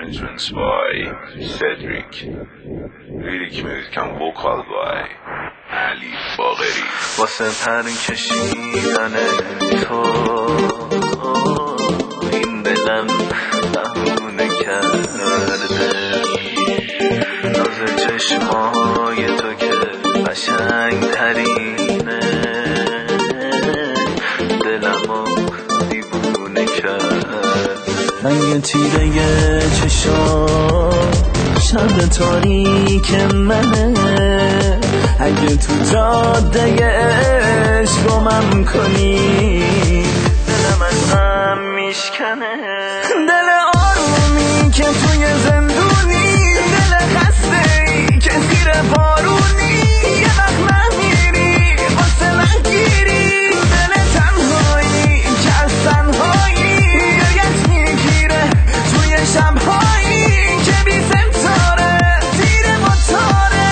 arrangements by Cedric. Lyric music and vocal by علی باقری. واسه پر کشیدن تو این دلم بهونه کرده، ناز چشمای تو که قشنگ ترینه، دلمو دیوونه کرد. رنگ تیره چشام شب تاریک منه، اگه تو جاده عشق گمم کنی دلم از غم میشکنه. دل آرومی که توی زندونی، دل خسته‌ای که زیر بارونی، یه وقت نمیری واسه من گیری، دل تنهایی که از تنهایی گریت میگیره توی شبهایی که بی ستاره زیر موتاره.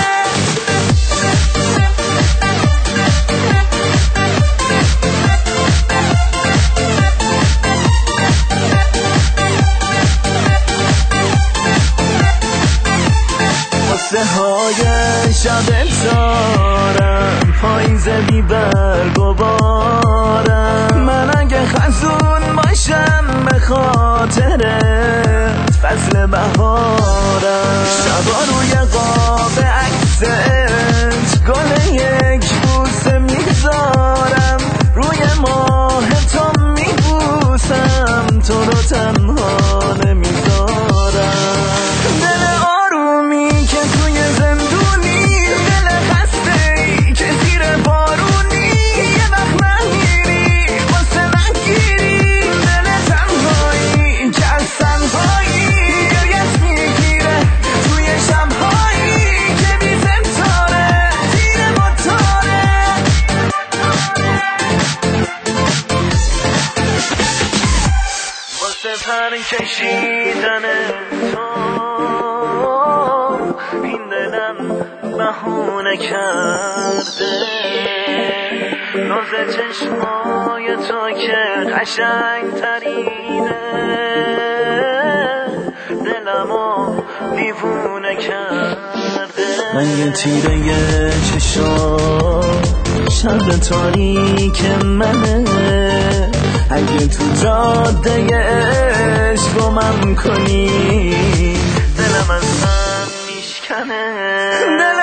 قصه های شب دارم، پاییز بی برگ و بارم، من اگه خزون باشم به خاطرت فصل بهارم. شبا روی قاب عکست گل یک بوسه میذارم، روی ماه تو میبوسم، تو رو تنها نمیذارم. دل آرومی که توی زندونی، دل خسته‌ای که زیر بارونی، یه وقت نمیری واسه من گیری، دل تنهایی که از تنهایی گریت میگیره توی شبهایی که بی ستاره زیر موتاره. واسه پر کشیدن تو این دلم بهونه کرده، ناز چشمای تو که قشنگ ترینه، دلمو دیوونه کرده. رنگ تیره چشام شب تاریک منه، اگه تو جاده عشق گمم کنی دلم از غم میشکنه.